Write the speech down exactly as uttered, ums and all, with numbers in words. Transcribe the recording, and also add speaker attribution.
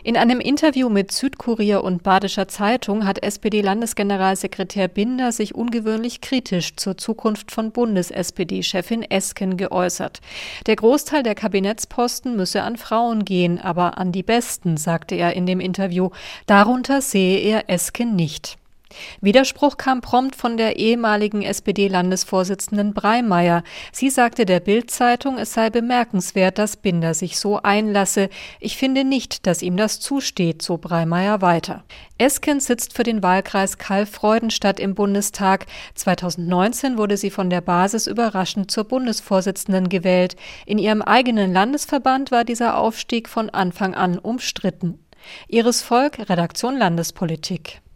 Speaker 1: In einem Interview mit Südkurier und Badischer Zeitung hat S P D-Landesgeneralsekretär Binder sich ungewöhnlich kritisch zur Zukunft von Bundes-S P D-Chefin Esken geäußert. Der Großteil der Kabinettsposten müsse an Frauen gehen, aber an die besten, sagte er in dem Interview. Darunter sehe er Esken nicht. Widerspruch kam prompt von der ehemaligen S P D-Landesvorsitzenden Breimeyer. Sie sagte der Bild-Zeitung, es sei bemerkenswert, dass Binder sich so einlasse. Ich finde nicht, dass ihm das zusteht, so Breimeyer weiter. Esken sitzt für den Wahlkreis Calw-Freudenstadt im Bundestag. zweitausendneunzehn wurde sie von der Basis überraschend zur Bundesvorsitzenden gewählt. In ihrem eigenen Landesverband war dieser Aufstieg von Anfang an umstritten. Iris Volk, Redaktion Landespolitik.